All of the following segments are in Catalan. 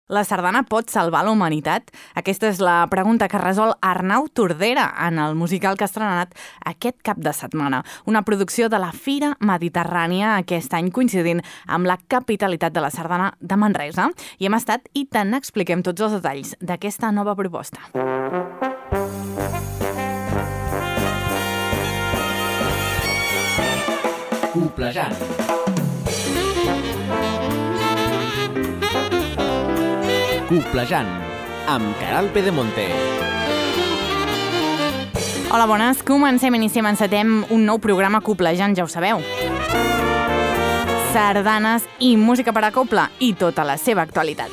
La sardana pot salvar la humanitat? Aquesta és la pregunta que resol Arnau Tordera en el musical que ha estrenat aquest cap de setmana. Una producció de la Fira Mediterrània, aquest any coincidint amb la capitalitat de la sardana de Manresa. I hem estat i te'n expliquem tots els detalls d'aquesta nova proposta. Coplejant. Coplejant, amb Caral Pedemonte. Hola, bones. Iniciem, encetem un nou programa Coplejant, ja ho sabeu. Sardanes i música per a cobla i tota la seva actualitat.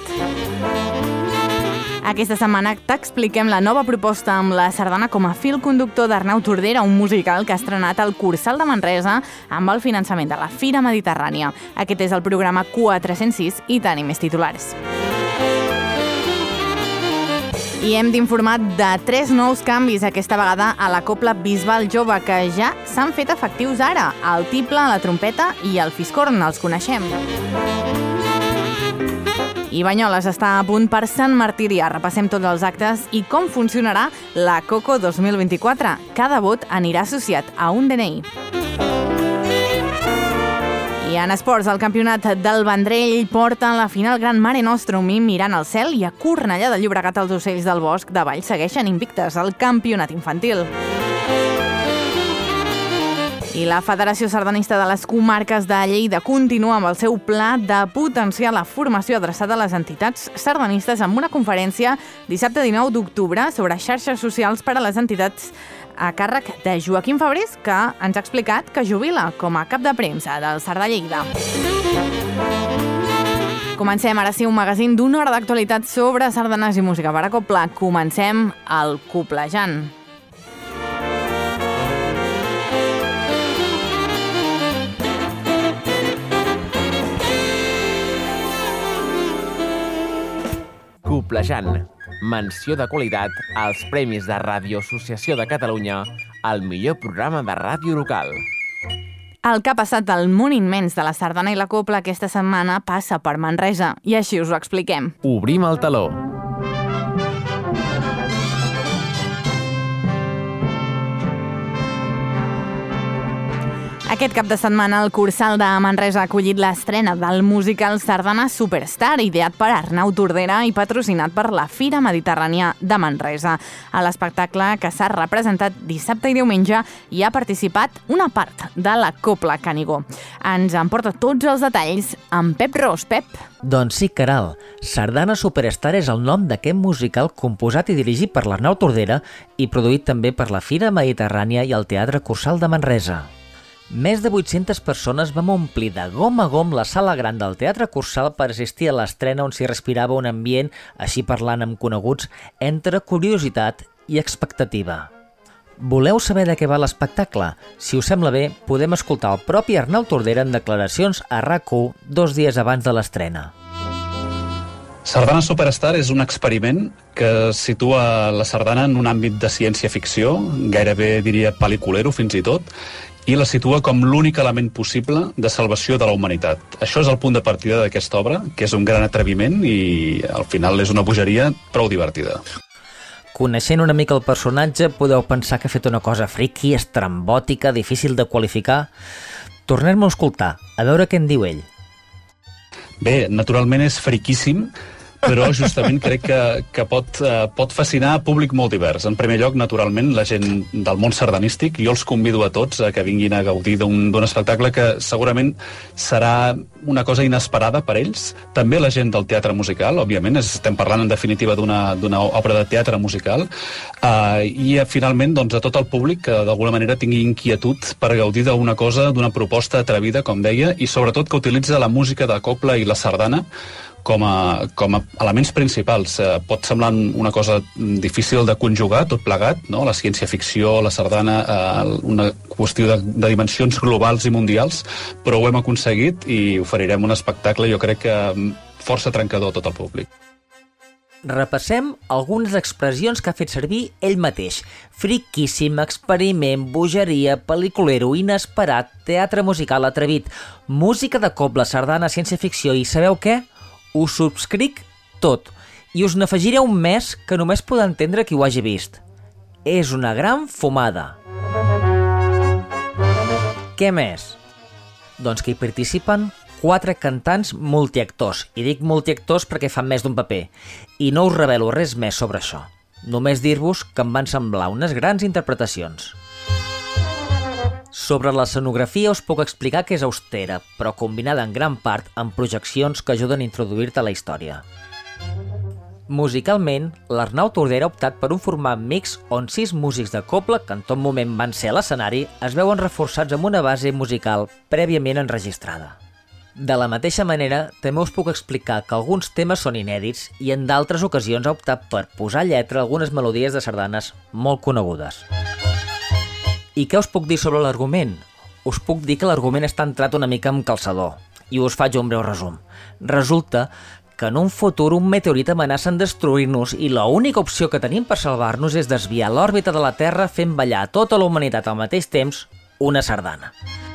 Aquesta setmana t'expliquem la nova proposta amb la sardana com a fil conductor d'Arnau Tordera, un musical que ha estrenat al Cursal de Manresa amb el finançament de la Fira Mediterrània. Aquest és el programa 406 i tenim més titulars. I hem d'informar de 3 nous canvis aquesta vegada a la cobla Bisbal Jove, que ja s'han fet efectius ara. El tiple, la trompeta i el fiscorn, els coneixem. I Banyoles està a punt per Sant Martirià. Repassem tots els actes i com funcionarà la Coco 2024. Cada vot anirà associat a un DNI. I en esports, el campionat del Vendrell porta a la final Gran Mare Nostrum i Mirant al cel, i a Cornellà de Llobregat els ocells del bosc de Vall segueixen invictes al campionat infantil. I la Federació Sardanista de les Comarques de Lleida continua amb el seu pla de potenciar la formació adreçada a les entitats sardanistes amb una conferència dissabte 19 d'octubre sobre xarxes socials per a les entitats a càrrec de Joaquim Fabrés, que ens ha explicat que jubila com a cap de premsa del Sardà Lleida. Comencem ara sí un magazín d'una hora d'actualitat sobre sardanes i música per a cobla. Comencem el Coplejant. Coplejant. Menció de qualitat als Premis de Ràdio Associació de Catalunya al millor programa de ràdio local. El que ha passat al món immens de la sardana i la cobla aquesta setmana passa per Manresa, i així us ho expliquem. Obrim el teló. Aquest cap de setmana el Cursal de Manresa ha acollit l'estrena del musical Sardana Superstar, ideat per Arnau Tordera i patrocinat per la Fira Mediterrània de Manresa. A l'espectacle, que s'ha representat dissabte i diumenge, hi ha participat una part de la cobla Canigó. Ens en porta tots els detalls amb Pep Ros. Pep. Doncs sí, Caral. Sardana Superstar és el nom d'aquest musical composat i dirigit per l'Arnau Tordera i produït també per la Fira Mediterrània i el Teatre Cursal de Manresa. Més de 800 persones vam omplir de gom a gom la sala gran del Teatre Cursal per assistir a l'estrena, on s'hi respirava un ambient, així parlant amb coneguts, entre curiositat i expectativa. Voleu saber de què va l'espectacle? Si us sembla bé, podem escoltar el propi Arnau Tordera en declaracions a RAC1 2 dies abans de l'estrena. Sardana Superstar és un experiment que situa la sardana en un àmbit de ciència-ficció, gairebé diria pel·liculero fins i tot, i la situa com l'únic element possible de salvació de la humanitat. Això és el punt de partida d'aquesta obra, que és un gran atreviment i al final és una bogeria prou divertida. Coneixent una mica el personatge, podeu pensar que ha fet una cosa friqui, estrambòtica, difícil de qualificar. Tornem-lo a escoltar, a veure què en diu ell. Bé, naturalment és friquíssim, però justament crec que pot fascinar a públic molt divers. En primer lloc, naturalment, la gent del món sardanístic. Jo els convido a tots a que vinguin a gaudir d'un espectacle que segurament serà una cosa inesperada per ells. També la gent del teatre musical, òbviament, estem parlant en definitiva d'una obra de teatre musical, i finalment doncs, a tot el públic que d'alguna manera tingui inquietud per gaudir d'una cosa, d'una proposta atrevida, com deia, i sobretot que utilitza la música de cobla i la sardana com a elements principals. Pot semblar una cosa difícil de conjugar, tot plegat, no? La ciència-ficció, la sardana, una qüestió de dimensions globals i mundials, però ho hem aconseguit i oferirem un espectacle, jo crec que força trencador a tot el públic. Repassem algunes expressions que ha fet servir ell mateix. Friquíssim, experiment, bogeria, pel·liculero, inesperat, teatre musical atrevit, música de cobla, sardana, ciència-ficció i sabeu què? Us subscric tot, i us n'afegiré un més que només podrà entendre qui ho hagi vist. És una gran fumada. Què més? Doncs que hi participen 4 cantants multiactors, i dic multiactors perquè fan més d'un paper, i no us revelo res més sobre això. Només dir-vos que em van semblar unes grans interpretacions. Sobre l'escenografia us puc explicar que és austera, però combinada en gran part amb projeccions que ajuden a introduir-te a la història. Musicalment, l'Arnau Tordera ha optat per un format mix on 6 músics de cobla, que en tot moment van ser a l'escenari, es veuen reforçats amb una base musical prèviament enregistrada. De la mateixa manera, també us puc explicar que alguns temes són inèdits i en d'altres ocasions ha optat per posar lletra a algunes melodies de sardanes molt conegudes. I què us puc dir sobre l'argument? Us puc dir que l'argument està entrat una mica amb calçador, i us faig un breu resum. Resulta que en un futur un meteorit amenaça en destruir-nos i l'única opció que tenim per salvar-nos és desviar l'òrbita de la Terra fent ballar tota la humanitat al mateix temps una sardana.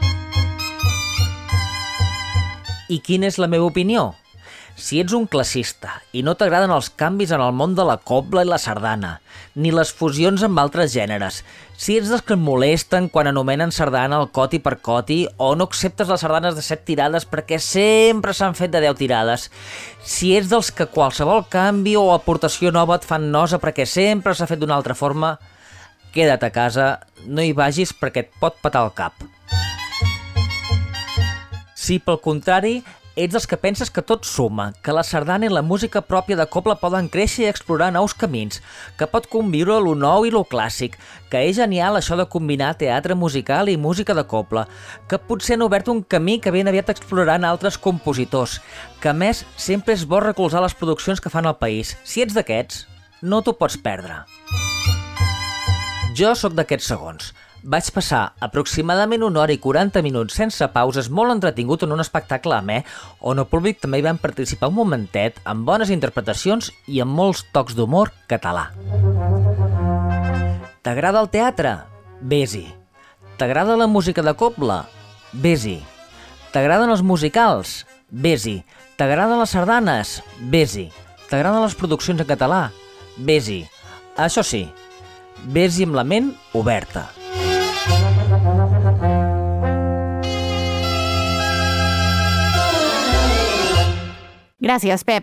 I quina és la meva opinió? Si ets un classista i no t'agraden els canvis en el món de la cobla i la sardana, ni les fusions amb altres gèneres, si ets dels que et molesten quan anomenen sardana el coti per coti o no acceptes les sardanes de 7 tirades perquè sempre s'han fet de 10 tirades, si ets dels que qualsevol canvi o aportació nova et fan nosa perquè sempre s'ha fet d'una altra forma, queda't a casa, no hi vagis perquè et pot petar el cap. Si pel contrari ets dels que penses que tot suma, que la sardana i la música pròpia de cobla poden créixer i explorar nous camins, que pot conviure lo nou i lo clàssic, que és genial això de combinar teatre musical i música de cobla, que potser han obert un camí que ben aviat exploraran altres compositors, que a més sempre és bo recolzar les produccions que fan al país. Si ets d'aquests, no t'ho pots perdre. Jo sóc d'aquests segons. Vaig passar aproximadament 1 hora i 40 minuts sense pauses, molt entretingut en un espectacle amè, on el públic també hi van participar un momentet, amb bones interpretacions i amb molts tocs d'humor català. T'agrada el teatre? Ves-hi. T'agrada la música de cobla? Ves-hi. T'agraden els musicals? Ves-hi. T'agraden les sardanes? Ves-hi. T'agraden les produccions en català? Ves-hi. Això sí, ves-hi amb la ment oberta. Gràcies, Pep.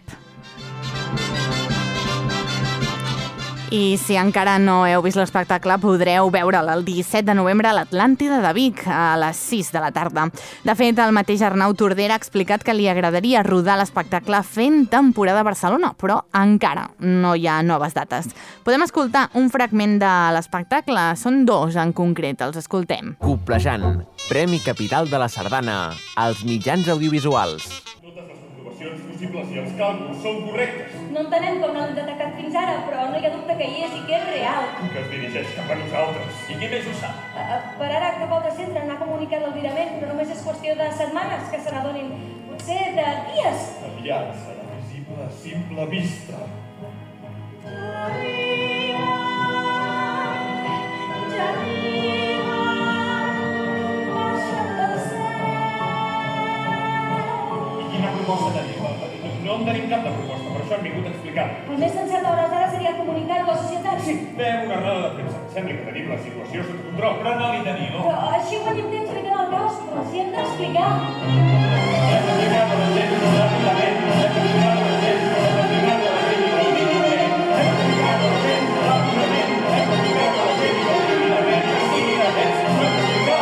I si encara no heu vist l'espectacle, podreu veure'l el 17 de novembre a l'Atlàntida de Vic, a les 6 de la tarda. De fet, el mateix Arnau Tordera ha explicat que li agradaria rodar l'espectacle fent temporada a Barcelona, però encara no hi ha noves dates. Podem escoltar un fragment de l'espectacle, són 2 en concret, els escoltem. Coblejant, Premi Capital de la Sardana, als mitjans audiovisuals. Possibles i els càlculs són correctes. No entenem com no l'hem detectat fins ara, però no hi ha dubte que hi és i que és real. Que es dirigeix cap a nosaltres. I qui més ho sap? Per ara cap altre centre n'ha comunicat l'albirament, però només és qüestió de setmanes que se n'adonin. Potser de dies. Aviat serà visible a simple vista. Proposta tenim. No en tenim cap de proposta, per això hem vingut a explicar. El més sensat a hores d'ara seria comunicar-ho a la societat. Sí, fem una roda de premsa. Sembla que tenim la situació sota control, però no li tenim. Però així guanyem temps explicant el caos, però si hem d'explicar. Hem d'explicar a la gent, ràpidament, hem d'explicar a la gent, hem d'explicar a la gent, ràpidament, hem d'explicar a la gent, ràpidament, hem d'explicar a la gent, ràpidament, que sigui de temps, hem d'explicar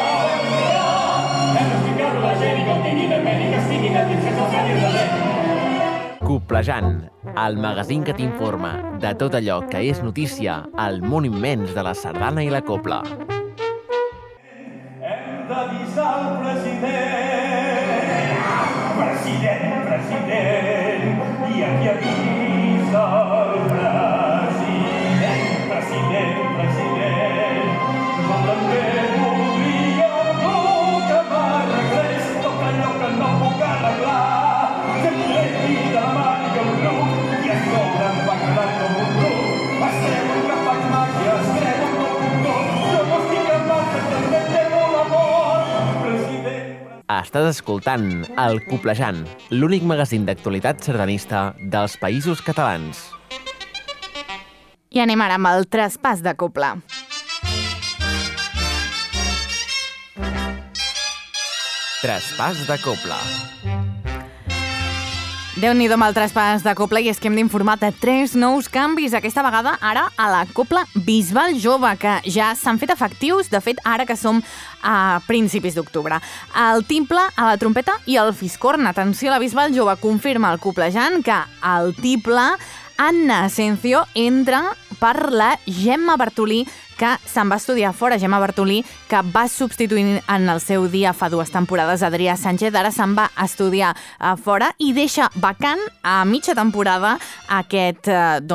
a la gent i que el tinguin de ment i que sigui de temps, que se'l quedin de ment. Coblejant, el magazín que t'informa de tot allò que és notícia al món immens de la sardana i la cobla. Hem d'avisar el president. President, i aquí avisa el president. Jo també volia que m'arreglés tot allò que no puc arreglar. Estàs escoltant El Coplejant, l'únic magazín d'actualitat sardanista dels Països Catalans. I anem ara amb el traspàs de copla. Traspàs de copla. Déu-n'hi-do amb el traspàs de copla, i és que hem d'informar de 3 nous canvis, aquesta vegada ara a la Copla Bisbal Jove, que ja s'han fet efectius, de fet, ara que som a principis d'octubre. El timple, a la trompeta i el fiscorn. Atenció, la Bisbal Jove confirma el coplejant que el tiple Anna Asencio entra per la Gemma Bartolí, que se'n va estudiar fora. Gemma Bartolí, que va substituir en el seu dia fa 2 temporades Adrià Sánchez, ara se'n va estudiar fora i deixa vacant a mitja temporada aquest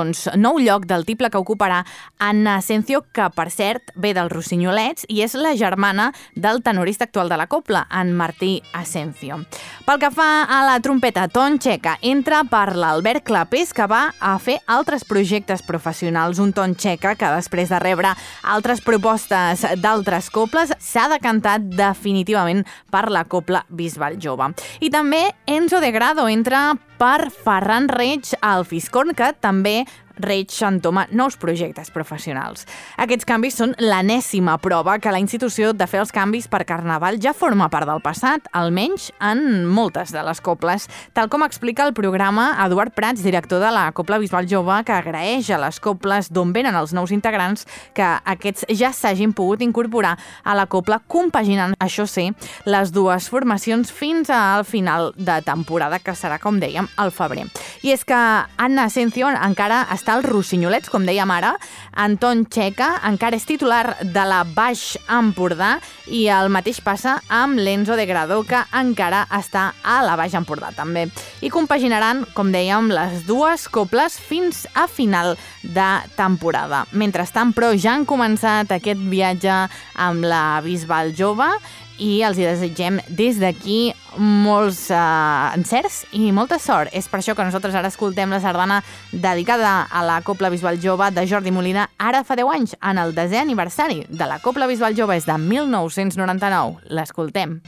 nou lloc del tiple que ocuparà Anna Asencio, que per cert ve dels Rossinyolets i és la germana del tenorista actual de la copla, en Martí Asencio. Pel que fa a la trompeta, Ton Checa entra per l'Albert Clapés, que va a fer altres projectes professionals. Un Ton Checa que després de rebre altres propostes d'altres coples s'ha decantat definitivament per la Copla Bisbal Jove. I també Enzo de Grado entra per Ferran Reig al fiscorn, que també Reig entoma nous projectes professionals. Aquests canvis són l'enèsima prova que la institució de fer els canvis per Carnaval ja forma part del passat, almenys en moltes de les coples, tal com explica el programa Eduard Prats, director de la Copla Bisbal Jove, que agraeix a les coples d'on venen els nous integrants que aquests ja s'hagin pogut incorporar a la copla, compaginant, això sí, les dues formacions fins al final de temporada, que serà, com dèiem, al febrer. I és que Anna Asencio encara està als Rossinyolets, com dèiem ara. Anton Checa encara és titular de la Baix Empordà i el mateix passa amb l'Enzo de Grado, que encara està a la Baix Empordà també. I compaginaran, com dèiem, les dues coples fins a final de temporada. Mentrestant, però, ja han començat aquest viatge amb la Bisbal Jove i els hi desitgem des d'aquí molts encerts i molta sort. És per això que nosaltres ara escoltem la sardana dedicada a la Copla Bisbal Jove de Jordi Molina, ara fa 10 anys, en el 10è aniversari de la Copla Bisbal Jove, és de 1999. L'escoltem.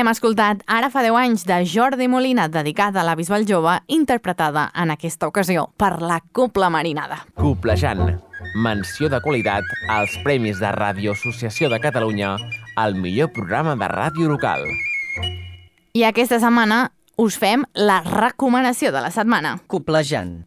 Hem escoltat Ara fa 10 anys de Jordi Molina, dedicada a la Bisbal Jove, interpretada en aquesta ocasió per la Cobla Marinada. Coblejant. Menció de qualitat als Premis de Ràdio Associació de Catalunya al millor programa de ràdio local. I aquesta setmana us fem la recomanació de la setmana. Coblejant.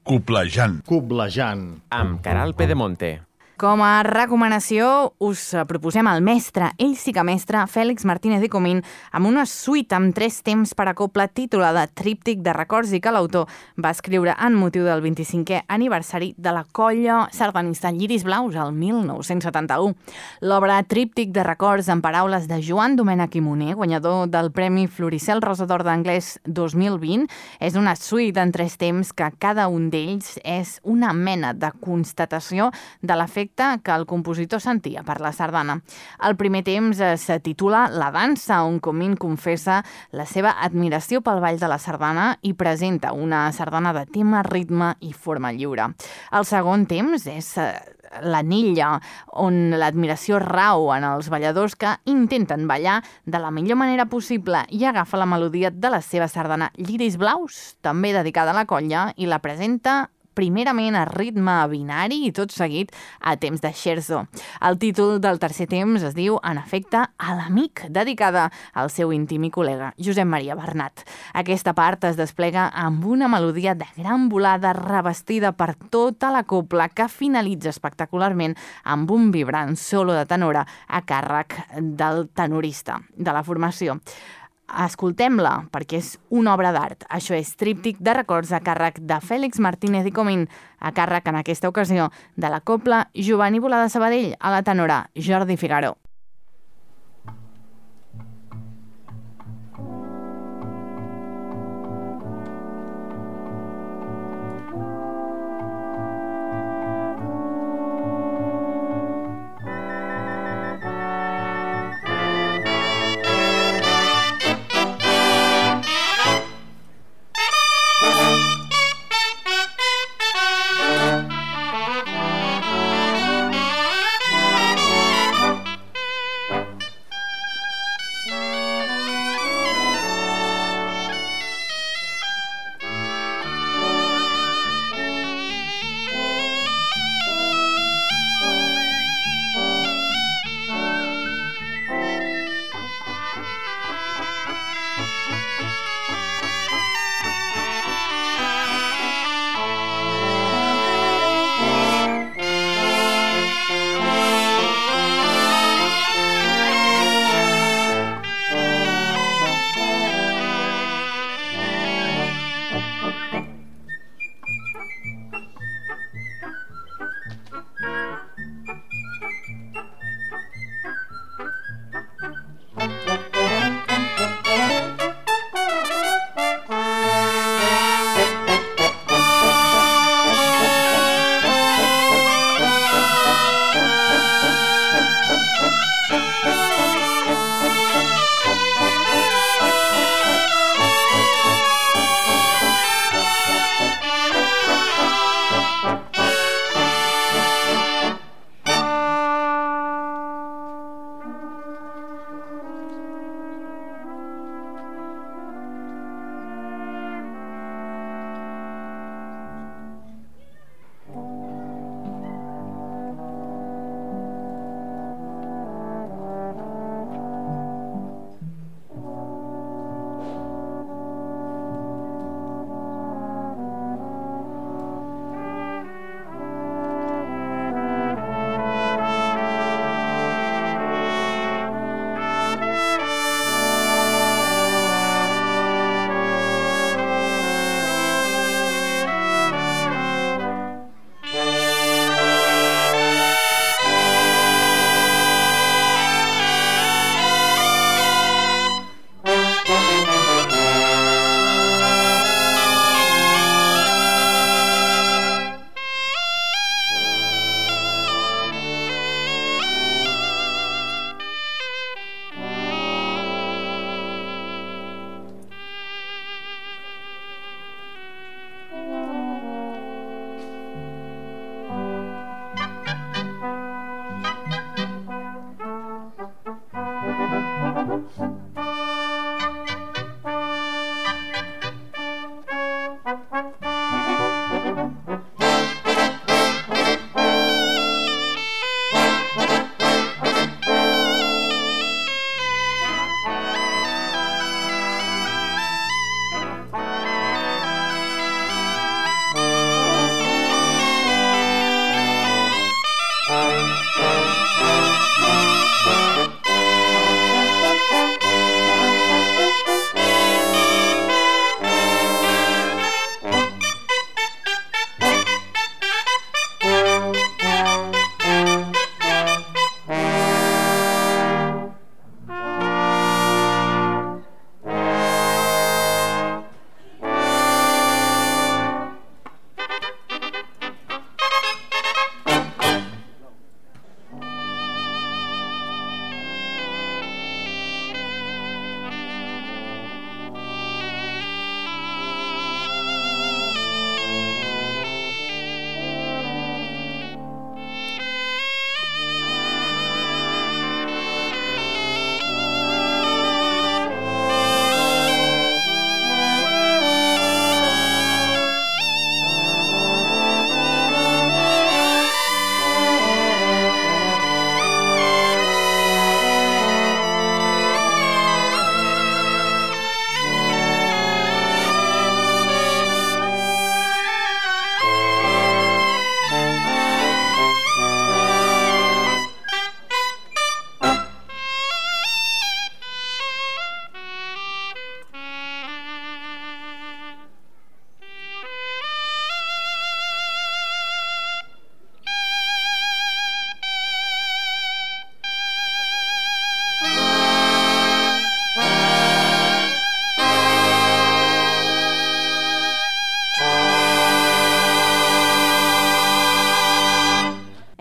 Amb Caral Pedemonte. Com a recomanació us proposem el mestre, ell sí que mestre, Fèlix Martínez i Comín, amb una suite amb 3 temps per a cobla titulada Tríptic de records i que l'autor va escriure en motiu del 25è aniversari de la colla sardanista Lliris Blaus el 1971. L'obra Tríptic de records en paraules de Joan Domènech i Moner, guanyador del Premi Floricel Rosa d'Or d'Anglès 2020, és una suite en 3 temps que cada un d'ells és una mena de constatació de l'efecte que el compositor sentia per la sardana. El primer temps se titula La dansa, on Comín confessa la seva admiració pel ball de la sardana i presenta una sardana de tema, ritme i forma lliure. El segon temps és l'anilla, on l'admiració rau en els balladors que intenten ballar de la millor manera possible i agafa la melodia de la seva sardana Lliris Blaus, també dedicada a la colla, i la presenta primerament a ritme binari i tot seguit a temps de scherzo. El títol del tercer temps es diu, en efecte, A l'amic, dedicada al seu íntim i col·lega, Josep Maria Bernat. Aquesta part es desplega amb una melodia de gran volada revestida per tota la cobla que finalitza espectacularment amb un vibrant solo de tenora a càrrec del tenorista de la formació. Escoltem-la, perquè és una obra d'art. Això és Tríptic de records a càrrec de Fèlix Martínez i Comín, a càrrec, en aquesta ocasió, de la cobla Giovanni Volà de Sabadell, a la tenora Jordi Figaro.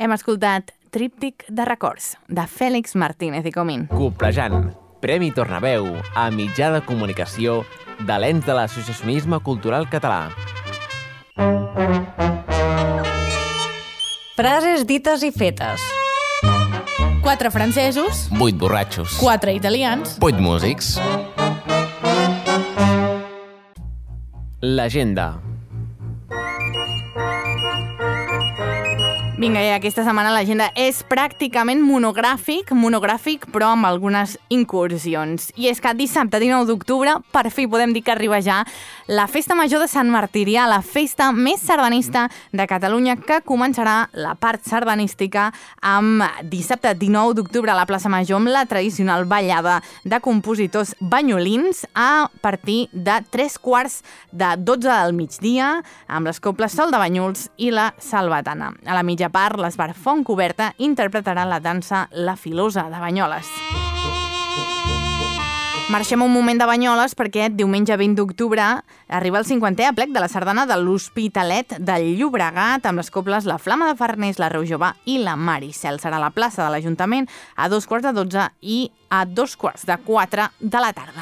Hem escoltat Tríptic de records, de Fèlix Martínez i Comín. Coplejant, Premi Tornaveu a mitjà de comunicació de l'ens de l'associacionisme cultural català. Frases dites i fetes. 4 francesos, 8 borratxos, 4 italians, 8 músics. L'agenda. Vinga, i aquesta setmana l'agenda és pràcticament monogràfic, però amb algunes incursions. I és que dissabte 19 d'octubre, per fi podem dir que arriba ja la Festa Major de Sant Martirià, la festa més sardanista de Catalunya, que començarà la part sardanística amb dissabte 19 d'octubre a la plaça Major amb la tradicional ballada de compositors banyolins a partir de 3:15 del migdia amb les coples Sol de Banyuls i la Salvatana. A la mitja part, l'Esbar Fontcoberta interpretarà la dansa La Filosa de Banyoles. Marxem un moment de Banyoles perquè diumenge 20 d'octubre arriba el 50è aplec de la sardana de l'Hospitalet del Llobregat amb les coples La Flama de Farners, la Reu Jove i la Maricel. Serà a la plaça de l'Ajuntament a 2:15 i a 3:45 de la tarda.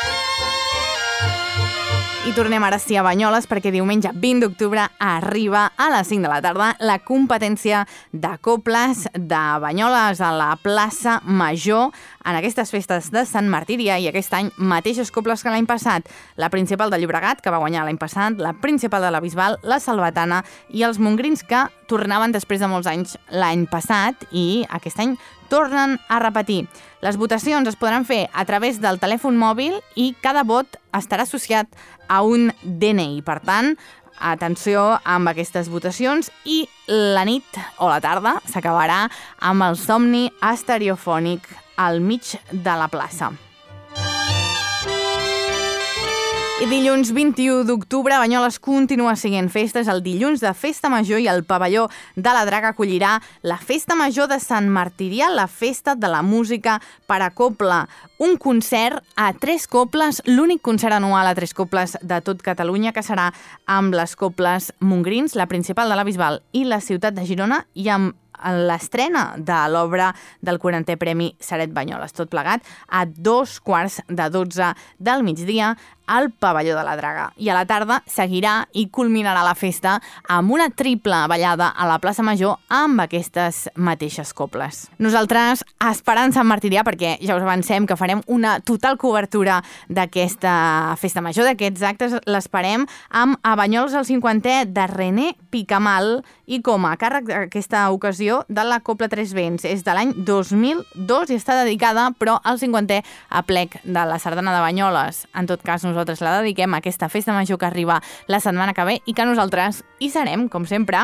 I tornem ara sí a Banyoles perquè diumenge 20 d'octubre arriba a les 5 de la tarda la competència de coples de Banyoles a la plaça Major en aquestes festes de Sant Martirià i aquest any mateixes coples que l'any passat. La principal de Llobregat, que va guanyar l'any passat, la principal de la Bisbal, la Salvatana i els mongrins que tornaven després de molts anys l'any passat i aquest any tornen a repetir. Les votacions es podran fer a través del telèfon mòbil i cada vot estarà associat a un DNI. Per tant, atenció amb aquestes votacions i la nit o la tarda s'acabarà amb el somni estereofònic al mig de la plaça. I dilluns 21 d'octubre, Banyoles continua sent festes. El dilluns de Festa Major i el pavelló de la Draga acollirà la Festa Major de Sant Martirià, la festa de la música per a copla. Un concert a 3 coples, l'únic concert anual a 3 coples de tot Catalunya, que serà amb les coples mongrins, la principal de la Bisbal i la ciutat de Girona, i amb l'estrena de l'obra del 40è Premi Saret Banyoles, tot plegat a 2:15 del migdia al pavelló de la Draga. I a la tarda seguirà i culminarà la festa amb una triple ballada a la plaça Major amb aquestes mateixes coples. Nosaltres esperant Sant Martirià, perquè ja us avancem que farem una total cobertura d'aquesta festa major, d'aquests actes, l'esperem amb A Banyoles el 50è de René Picamal i com a càrrec d'aquesta ocasió de la Copla Tres Vents. És de l'any 2002 i està dedicada, però, al 50è aplec de la sardana de Banyoles. En tot cas, nosaltres la dediquem a aquesta festa major que arriba la setmana que ve i que nosaltres hi serem, com sempre.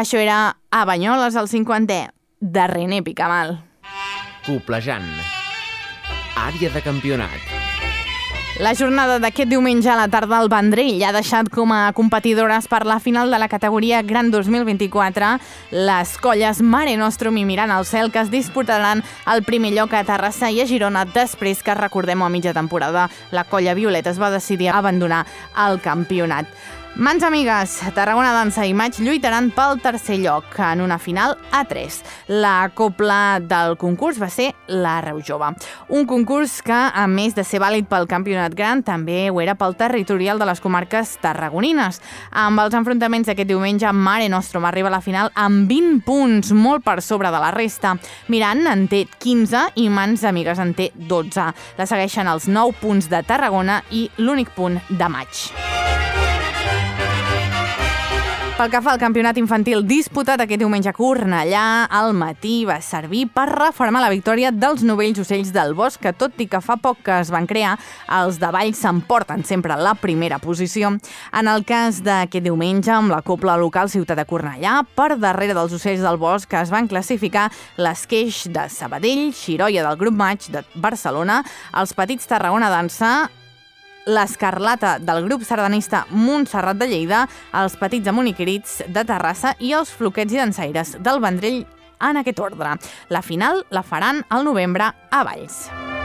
Això era a Banyoles, el 50è, de René Picamal. Coplejant. Àrea de campionat. La jornada d'aquest diumenge a la tarda al Vendrell ha deixat com a competidores per la final de la categoria Gran 2024 les colles Mare Nostrum i Mirant al Cel, que es disputaran el primer lloc a Terrassa i a Girona després que, recordem, a mitja temporada la colla Violeta es va decidir abandonar el campionat. Mans amigues, Tarragona Dansa i Maig lluitaran pel tercer lloc en una final a 3. La copla del concurs va ser la Reu Jove. Un concurs que, a més de ser vàlid pel campionat gran, també ho era pel territorial de les comarques tarragonines. Amb els enfrontaments d'aquest diumenge, Mare Nostrum arriba a la final amb 20 punts, molt per sobre de la resta. Mirant en té 15 i Mans amigues en té 12. La segueixen els 9 punts de Tarragona i l'únic punt de Maig. Pel que fa al campionat infantil disputat aquest diumenge a Cornellà, al matí va servir per refermar la victòria dels novells ocells del bosc, que tot i que fa poc que es van crear, els de Valls s'emporten sempre la primera posició. En el cas d'aquest diumenge, amb la copla local Ciutat de Cornellà, per darrere dels ocells del bosc que es van classificar l'Esqueix de Sabadell, Xiroia del Grup Maig de Barcelona, els Petits Tarragona Dansa, l'Escarlata del grup sardanista Montserrat de Lleida, els Petits Amoniquirits de Terrassa i els Floquets i Dansaires del Vendrell en aquest ordre. La final la faran al novembre a Valls.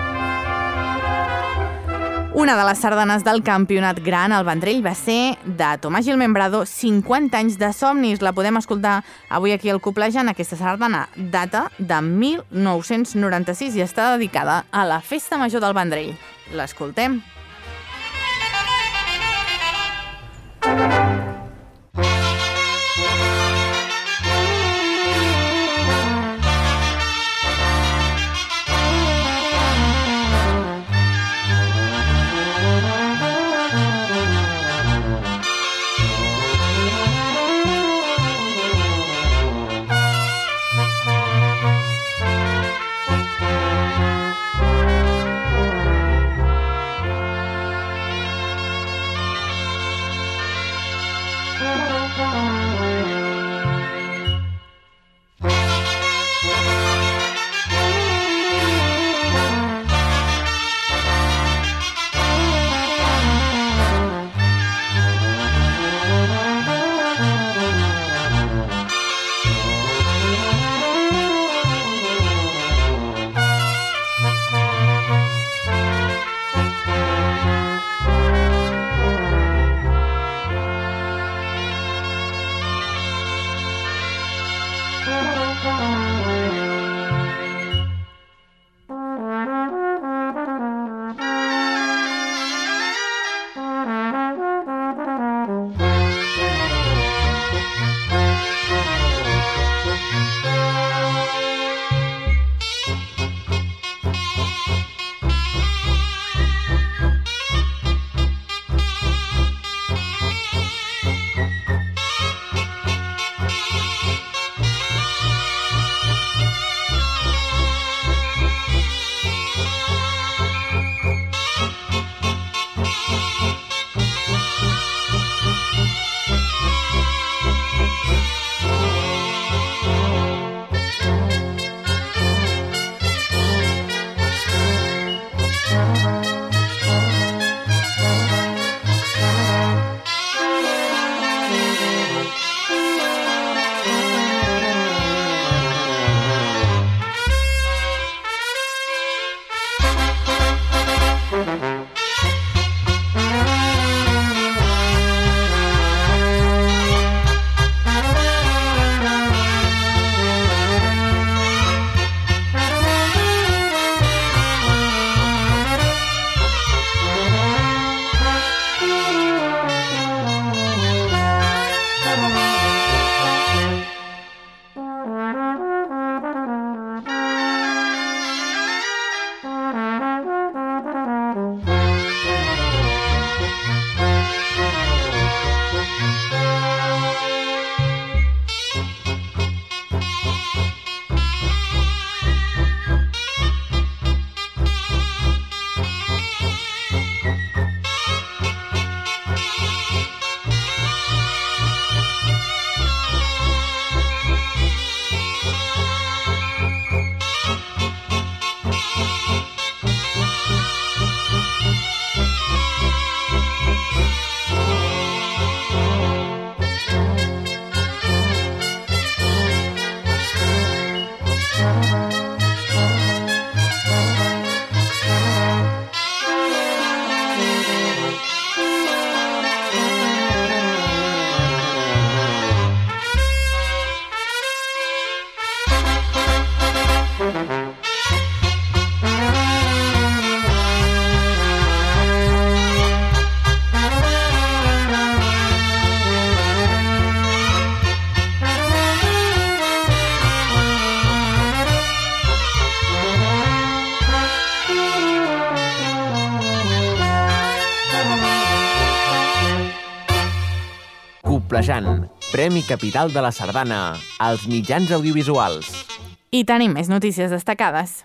Una de les sardanes del campionat gran al Vendrell va ser de Tomàs Gil Membrado, 50 anys de somnis. La podem escoltar avui aquí al Coplejant. Aquesta sardana data de 1996 i està dedicada a la Festa Major del Vendrell. L'escoltem. Coplejant, Premi Capital de la Sardana als mitjans audiovisuals. I tenim més notícies destacades.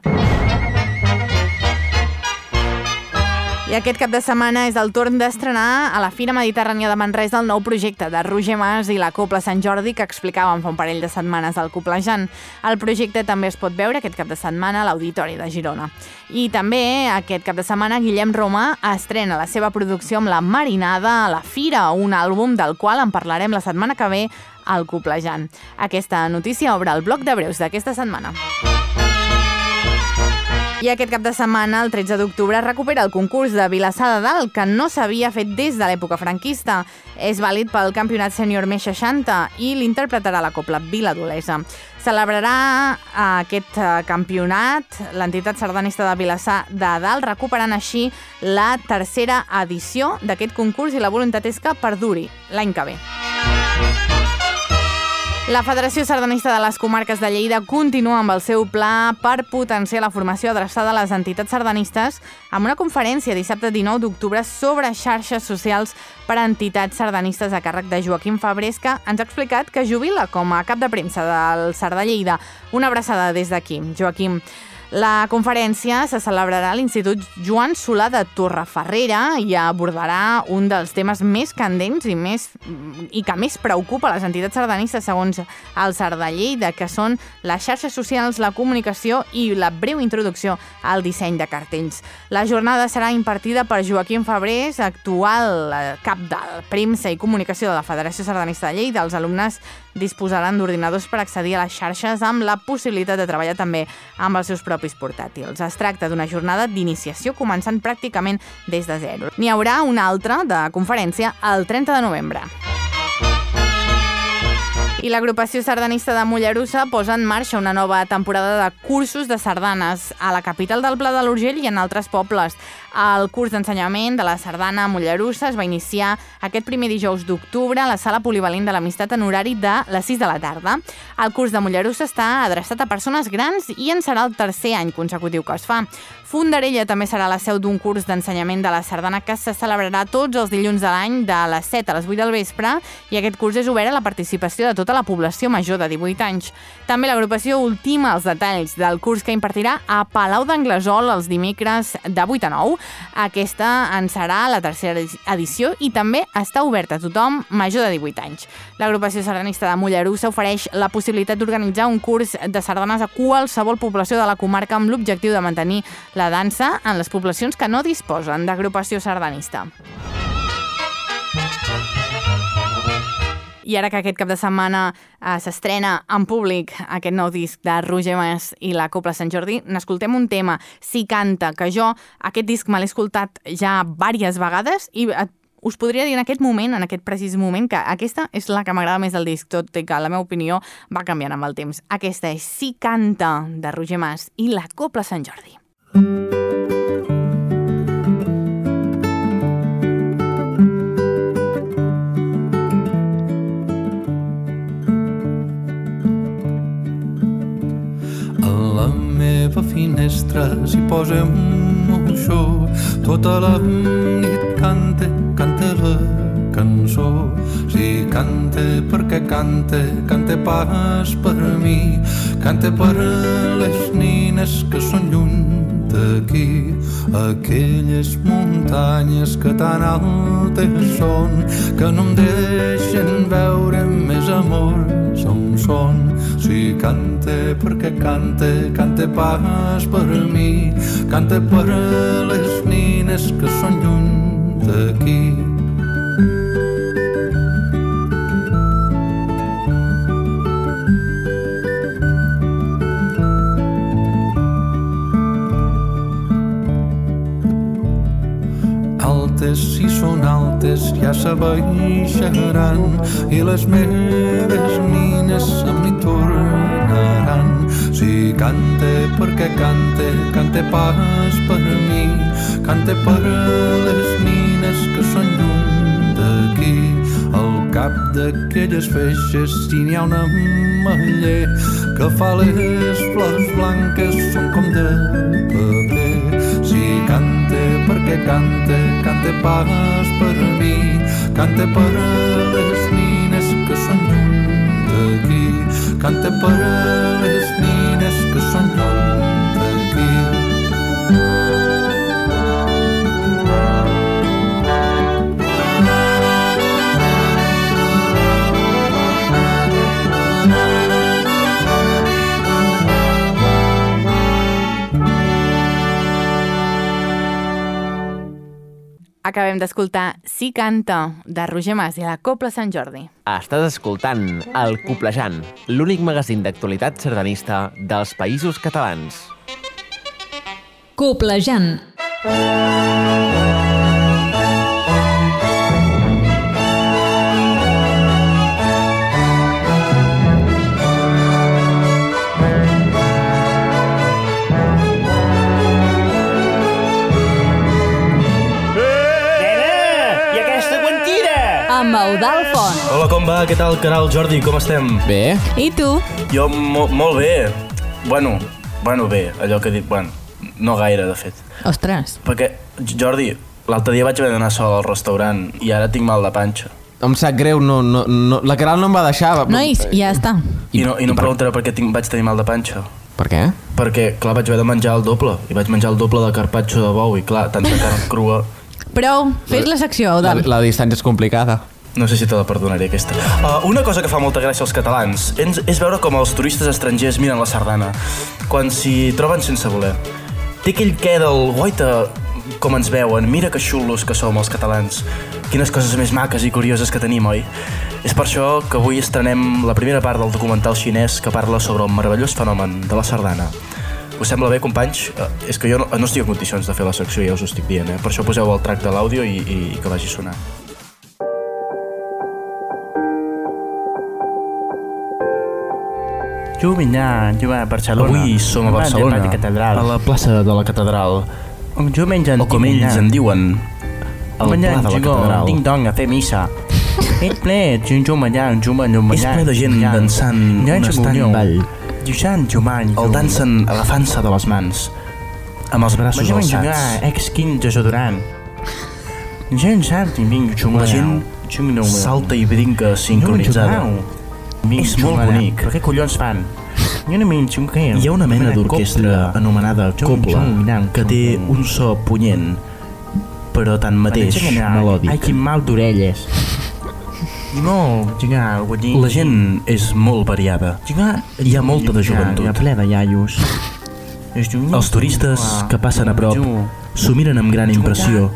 I aquest cap de setmana és el torn d'estrenar a la Fira Mediterrània de Manresa el nou projecte de Roger Mas i la Cobla Sant Jordi que explicàvem fa un parell de setmanes al Coplejant. El projecte també es pot veure aquest cap de setmana a l'Auditori de Girona. I també aquest cap de setmana Guillem Romà estrena la seva producció amb La Marinada a la Fira, un àlbum del qual en parlarem la setmana que ve al Coplejant. Aquesta notícia obre el bloc de breus d'aquesta setmana. I aquest cap de setmana, el 13 d'octubre, recupera el concurs de Vilassar de Dalt, que no s'havia fet des de l'època franquista. És vàlid pel campionat sènior més 60 i l'interpretarà la Cobla Viladolesa. Celebrarà aquest campionat l'entitat sardanista de Vilassar de Dalt, recuperant així la tercera edició d'aquest concurs i la voluntat és que perduri l'any que ve. La Federació Sardanista de les Comarques de Lleida continua amb el seu pla per potenciar la formació adreçada a les entitats sardanistes amb una conferència dissabte 19 d'octubre sobre xarxes socials per a entitats sardanistes a càrrec de Joaquim Fabrés, que ens ha explicat que jubila com a cap de premsa del Sardà Lleida. Una abraçada des d'aquí, Joaquim. La conferència se celebrarà a l'Institut Joan Solà de Torrefarrera i abordarà un dels temes més candents i que més preocupa les entitats sardanistes segons el Sardà Lleida, que són les xarxes socials, la comunicació i la breu introducció al disseny de cartells. La jornada serà impartida per Joaquim Fabrés, actual cap de premsa i comunicació de la Federació Sardanista de Lleida. Els alumnes disposaran d'ordinadors per accedir a les xarxes amb la possibilitat de treballar també amb els seus propis portàtils. Es tracta d'una jornada d'iniciació començant pràcticament des de zero. N'hi haurà una altra de conferència el 30 de novembre. I l'agrupació sardanista de Mollerussa posa en marxa una nova temporada de cursos de sardanes a la capital del Pla de l'Urgell i en altres pobles. El curs d'ensenyament de la sardana a Mollerussa es va iniciar aquest primer dijous d'octubre a la sala polivalent de l'Amistat en horari de les 6 de la tarda. El curs de Mollerussa està adreçat a persones grans i en serà el tercer any consecutiu que es fa. Fondarella també serà la seu d'un curs d'ensenyament de la sardana que se celebrarà tots els dilluns de l'any de les 7 a les 8 del vespre i aquest curs és obert a la participació de tota la població major de 18 anys. També l'agrupació ultima els detalls del curs que impartirà a Palau d'Anglesola els dimecres de 8 a 9. Aquesta en serà la tercera edició i també està oberta a tothom major de 18 anys. L'agrupació sardanista de Mollerussa ofereix la possibilitat d'organitzar un curs de sardanes a qualsevol població de la comarca amb l'objectiu de mantenir la dansa en les poblacions que no disposen d'agrupació sardanista. I ara que aquest cap de setmana s'estrena en públic aquest nou disc de Roger Mas i la Cobla Sant Jordi, n'escoltem un tema, Si canta, que jo aquest disc me l'he escoltat ja diverses vegades i us podria dir en aquest moment, en aquest precís moment, que aquesta és la que m'agrada més del disc, tot i que la meva opinió va canviant amb el temps. Aquesta és Si canta, de Roger Mas i la Cobla Sant Jordi. Meva finestra s'hi posa un moixó, tota la nit canta la cançó. Si canta perquè canta pas per mi, canta per les nines que són lluny d'aquí, aquelles muntanyes que tan altes són, que no em deixen veure més amor on són. Si canta perquè canta pas per mi, canta per les nines que són lluny d'aquí. si són altes ja s'abaixaran i les meves mines a mi tornaran. Si cante perquè cante, cante pas per mi, cante per les mines que són lluny d'aquí. Al cap d'aquelles feixes si n'hi ha una ametller que fa les flors blanques són com de paper. Si cante perquè cante, cante pas per mi, cante per les mines que són lluny d'aquí, cante per les mines que són lluny d'aquí. Acabem d'escoltar Si canta, de Roger Mas i la Cobla Sant Jordi. Estàs escoltant El Coplejant, l'únic magazín d'actualitat sardanista dels Països Catalans. Coplejant. Amb Eudald Font. Hola, com va? Què tal, Caral, Jordi? Com estem? Bé? I tu? Jo molt bé. Bueno, bé, allò que he dit, no gaire, de fet. Ostres. Perquè, Jordi, l'altre dia vaig haver d'anar sol al restaurant i ara tinc mal de panxa. Em sap greu, la Caral no em va deixar. Nois, ja està. I no em preguntaré per què vaig tenir mal de panxa. Per què? Perquè, clar, vaig haver de menjar el doble. I vaig menjar el doble de carpaccio de bou i, clar, tanta carn crua. Prou, fes la secció, Eudald. La distància és complicada. No sé si te la perdonaré, aquesta. Una cosa que fa molta gràcia als catalans és veure com els turistes estrangers miren la sardana quan s'hi troben sense voler. Té aquell què del guaita, com ens veuen, mira que xulos que som els catalans. Quines coses més maques i curioses que tenim, oi? És per això que avui estrenem la primera part del documental xinès que parla sobre el meravellós fenomen de la sardana. Us sembla bé, companys? És que jo no estic en condicions de fer la secció, ja us ho estic dient, Per això poseu el track de l'àudio i que vagi sonant. Jo a Barcelona. Avui som a Barcelona, a la plaça de la Catedral. O com ells en diuen, el pla de la Catedral. Ding-dong, a fer missa. És ple, És ple de gent dansant un estany ball. El dansen agafant-se de les mans, amb els braços alçats. Ex-quin desodorant. La gent salta i brinca sincronitzada. És molt bonic. Però què collons fan? Hi ha una mena d'orquestra anomenada cobla que té un so punyent, però tanmateix melòdic. Ai, quin mal d'orelles. La gent és molt variada. Hi ha molta de joventut. Ple de iaios. Els turistes que passen a prop s'ho miren amb gran impressió,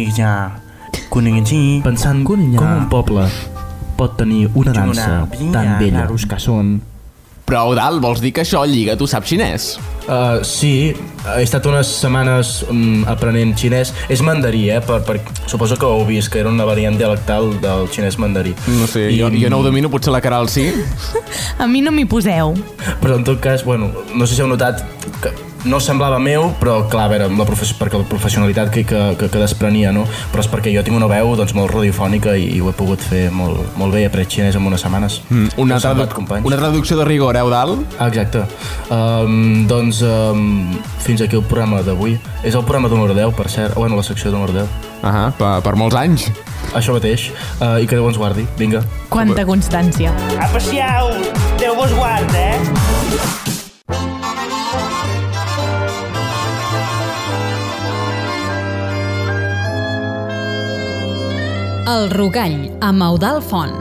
pensant com un poble pot tenir una dansa tan bella. Però, Eudald, vols dir que això lliga, tu saps xinès? Sí, he estat unes setmanes aprenent xinès. És mandarí, suposo que ho heu vist, que era una variant dialectal del xinès mandarí. No sé, jo no ho domino, potser la Caral sí. A mi no m'hi poseu. Però en tot cas, no sé si heu notat que no semblava meu, però clar, a veure, perquè la professionalitat que desprenia, no? Però és perquè jo tinc una veu molt radiofònica i ho he pogut fer molt bé, he après xinès en unes setmanes. Una traducció de rigor, Eudald? Exacte. Fins aquí el programa d'avui. És el programa d'Humor 10, per cert. La secció d'Humor 10. Per molts anys. Això mateix. I que Déu ens guardi. Vinga. Quanta constància. Apreciau! Déu vos guarda, El Rugall, amb Eudald Font.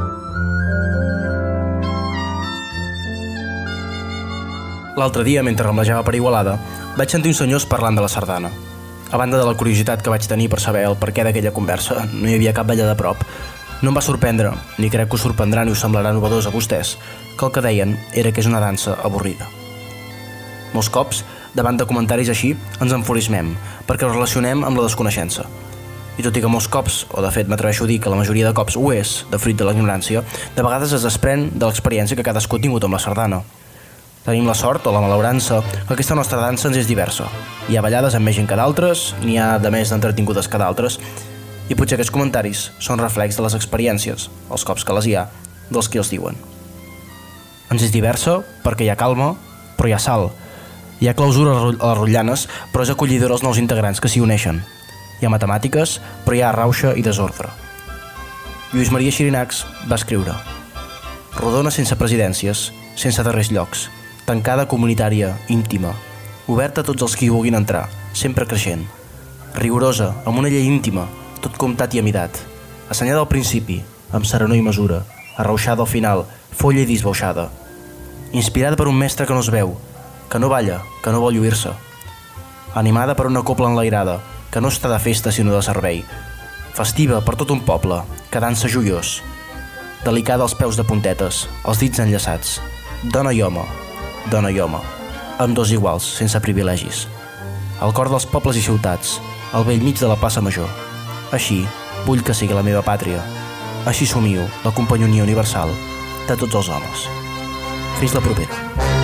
L'altre dia, mentre remlejava per Igualada, vaig sentir uns senyors parlant de la sardana. A banda de la curiositat que vaig tenir per saber el perquè d'aquella conversa, no hi havia cap ballada a prop. No em va sorprendre, ni crec que us sorprendrà ni us semblarà novedós a vostès, que el que deien era que és una dansa avorrida. Molts cops, davant de comentaris així, ens enfurismem, perquè els relacionem amb la desconeixença. i tot i que molts cops, o de fet m'atreveixo a dir que la majoria de cops ho és, de fruit de la ignorància, de vegades es desprèn de l'experiència que cadascú ha tingut amb la sardana. Tenim la sort o la malaurança que aquesta nostra dansa ens és diversa. Hi ha ballades amb més gent que d'altres, n'hi ha de més entretingudes que d'altres, i potser aquests comentaris són reflex de les experiències, els cops que les hi ha, dels qui els diuen. Ens és diversa perquè hi ha calma, però hi ha sal. Hi ha clausura a les rotllanes, però és acollidora als nous integrants que s'hi uneixen. Hi ha matemàtiques, però hi ha rauxa i desordre. Lluís Maria Xirinacs va escriure: rodona sense presidències, sense darrers llocs, tancada, comunitària, íntima, oberta a tots els que hi vulguin entrar, sempre creixent, rigorosa, amb una llei íntima, tot comptat i amidat, assenyada al principi, amb serenor i mesura, arrauxada al final, folla i disbauxada, inspirada per un mestre que no es veu, que no balla, que no vol lluir-se, animada per una copla enlairada, que no està de festa sinó de servei, festiva per tot un poble, que dansa joiós, delicada als peus de puntetes, els dits enllaçats, dona i home, amb dos iguals, sense privilegis, al cor dels pobles i ciutats, al bell mig de la plaça major. Així vull que sigui la meva pàtria, així somio la companyonia universal de tots els homes. Fins la propera.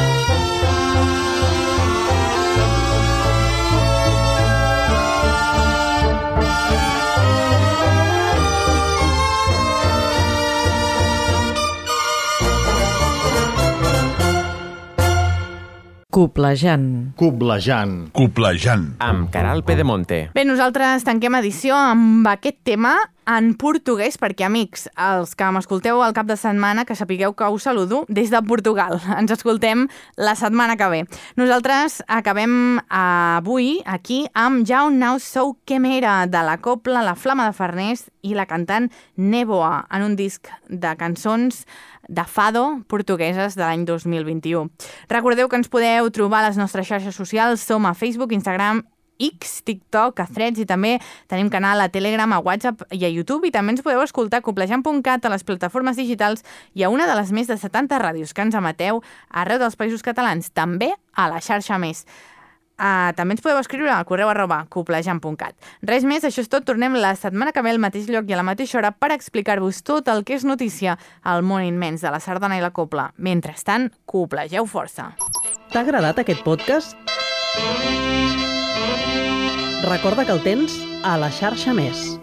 Coblejant. Amb Caral Pedemonte. Bé, nosaltres tanquem edició amb aquest tema en portuguès, perquè, amics, els que m'escolteu al cap de setmana, que sapigueu que us saludo des de Portugal. Ens escoltem la setmana que ve. Nosaltres acabem avui aquí amb Ja un nau sou quemera, de la copla La Flama de Farners i la cantant Néboa, en un disc de cançons de fado portugueses de l'any 2021. Recordeu que ens podeu trobar a les nostres xarxes socials. Som a Facebook, Instagram, X, TikTok, a Threads, i també tenim canal a Telegram, a WhatsApp i a YouTube, i també ens podeu escoltar a coblejant.cat, a les plataformes digitals i a una de les més de 70 ràdios que ens emeteu arreu dels Països Catalans, també a la xarxa Més. També ens podeu escriure al correu @coblejant.cat. Res més, això és tot. Tornem la setmana que ve al mateix lloc i a la mateixa hora per explicar-vos tot el que és notícia al món immens de la sardana i la copla. Mentrestant, coplegeu força. T'ha agradat aquest podcast? Recorda que el tens a la xarxa Més.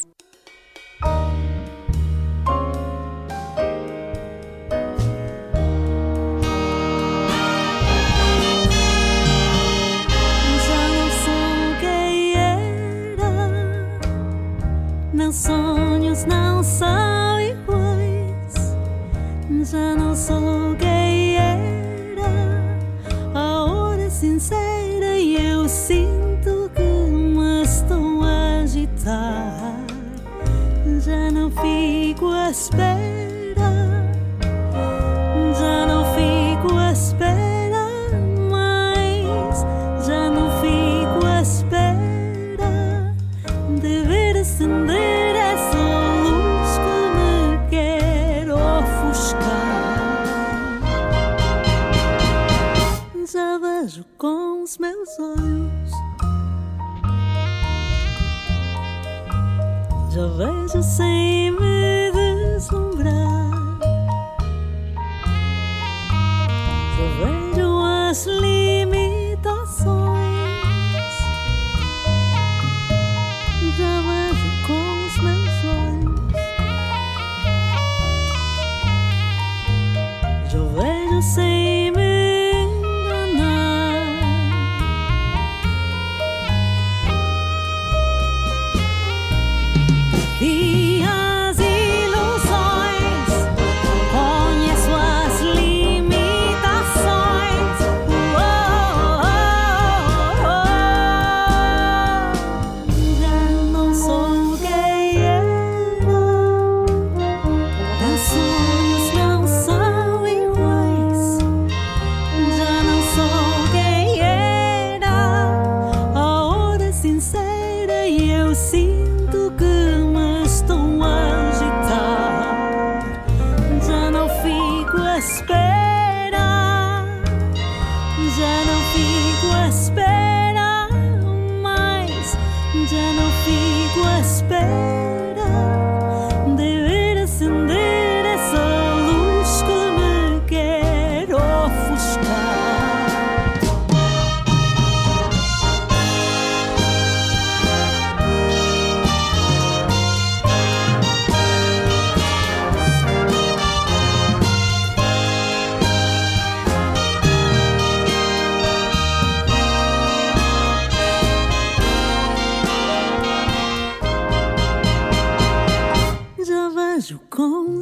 Meus sonhos não são iguais. Já não sou quem era. A hora é sincera e eu sinto que me estou a agitar. Já não fico à espera. Já não fico à espera mais. Já não fico à espera de ver acender com os meus olhos. Já vejo sem me deslumbrar. Já vejo as limitações. Já vejo com os meus olhos. Já vejo sem me sinto que me estou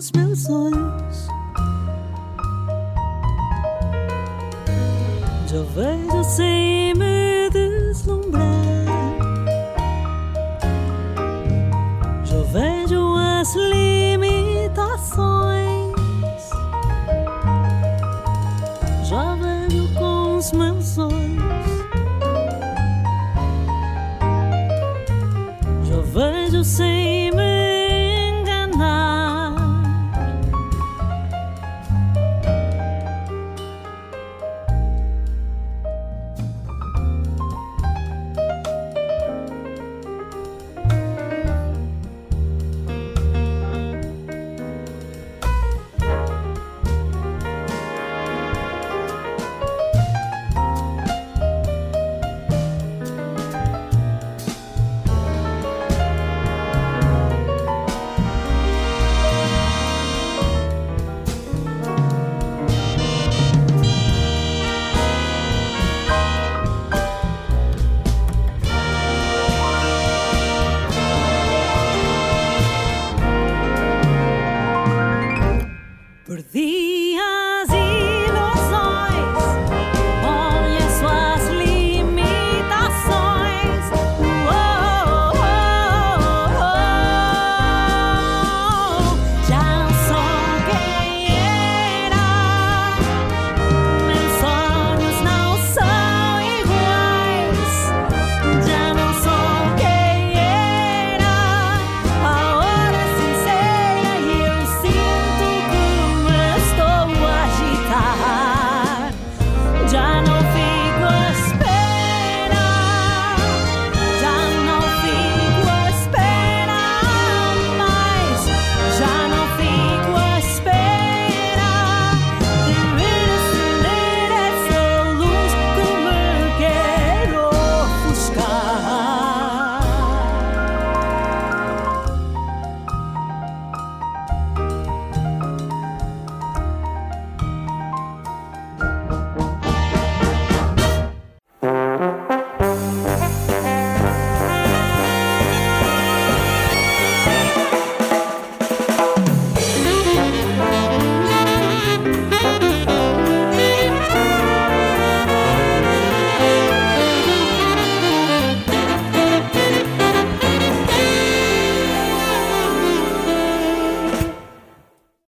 os meus olhos. Já vejo sem me deslumbrar. Já vejo as limitações. Já vejo com os meus olhos. Já vejo sem me